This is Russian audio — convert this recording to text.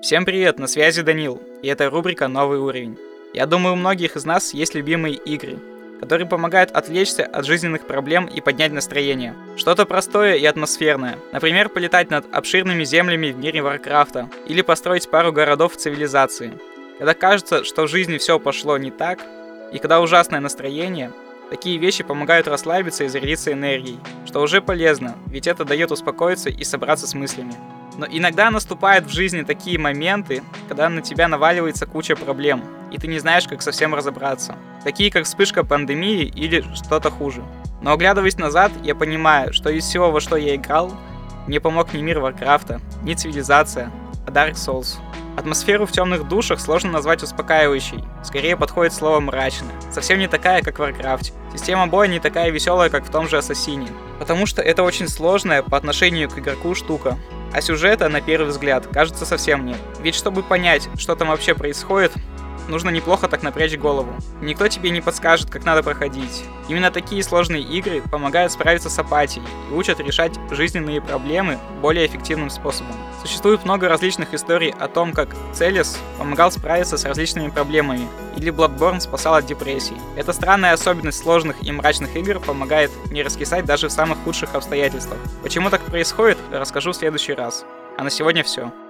Всем привет, на связи Данил, и это рубрика «Новый уровень». Я думаю, у многих из нас есть любимые игры, которые помогают отвлечься от жизненных проблем и поднять настроение. Что-то простое и атмосферное. Например, полетать над обширными землями в мире Варкрафта, или построить пару городов в цивилизации. Когда кажется, что в жизни все пошло не так, и когда ужасное настроение, такие вещи помогают расслабиться и зарядиться энергией, что уже полезно, ведь это дает успокоиться и собраться с мыслями. Но иногда наступают в жизни такие моменты, когда на тебя наваливается куча проблем, и ты не знаешь, как совсем разобраться. Такие, как вспышка пандемии или что-то хуже. Но оглядываясь назад, я понимаю, что из всего, во что я играл, мне помог не мир Варкрафта, не цивилизация, а Dark Souls. Атмосферу в темных душах сложно назвать успокаивающей, скорее подходит слово «мрачная». Совсем не такая, как в Warcraft. Система боя не такая веселая, как в том же Ассасине, потому что это очень сложная по отношению к игроку штука. А сюжета, на первый взгляд, кажется совсем нет. Ведь чтобы понять, что там вообще происходит, нужно неплохо так напрячь голову. Никто тебе не подскажет, как надо проходить. Именно такие сложные игры помогают справиться с апатией и учат решать жизненные проблемы более эффективным способом. Существует много различных историй о том, как Целес помогал справиться с различными проблемами, или Bloodborne спасал от депрессии. Эта странная особенность сложных и мрачных игр помогает не раскисать даже в самых худших обстоятельствах. Почему так происходит, расскажу в следующий раз. А на сегодня все.